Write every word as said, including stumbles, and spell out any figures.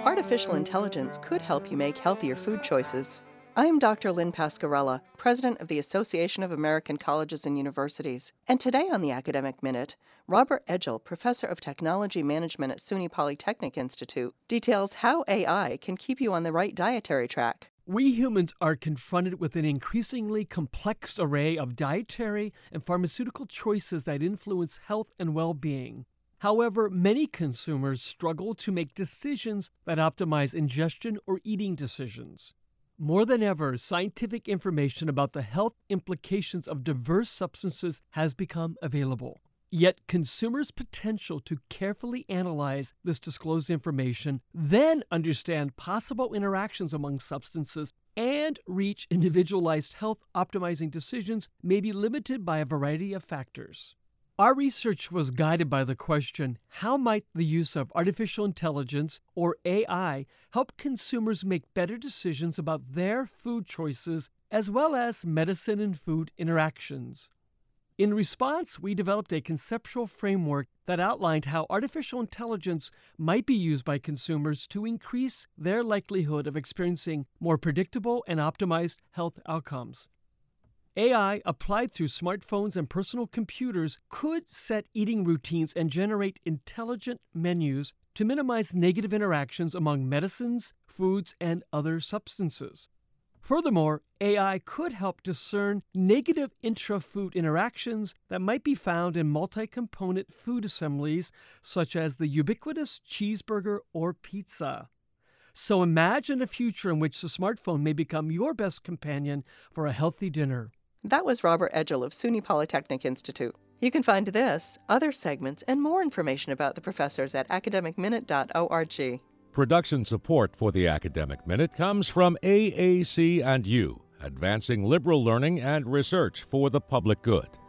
artificial intelligence could help you make healthier food choices. I'm Doctor Lynn Pascarella, President of the Association of American Colleges and Universities, and today on the Academic Minute, Robert Edgell, Professor of Technology Management at SUNY Polytechnic Institute, details how A I can keep you on the right dietary track. We humans are confronted with an increasingly complex array of dietary and pharmaceutical choices that influence health and well-being. However, many consumers struggle to make decisions that optimize ingestion or eating decisions. More than ever, scientific information about the health implications of diverse substances has become available. Yet consumers' potential to carefully analyze this disclosed information, then understand possible interactions among substances, and reach individualized health-optimizing decisions may be limited by a variety of factors. Our research was guided by the question, how might the use of artificial intelligence, or A I, help consumers make better decisions about their food choices, as well as medicine and food interactions? In response, we developed a conceptual framework that outlined how artificial intelligence might be used by consumers to increase their likelihood of experiencing more predictable and optimized health outcomes. A I, applied through smartphones and personal computers, could set eating routines and generate intelligent menus to minimize negative interactions among medicines, foods, and other substances. Furthermore, A I could help discern negative intra-food interactions that might be found in multi-component food assemblies, such as the ubiquitous cheeseburger or pizza. So imagine a future in which the smartphone may become your best companion for a healthy dinner. That was Robert Edgell of SUNY Polytechnic Institute. You can find this, other segments, and more information about the professors at academic minute dot org. Production support for the Academic Minute comes from A A C and U, advancing liberal learning and research for the public good.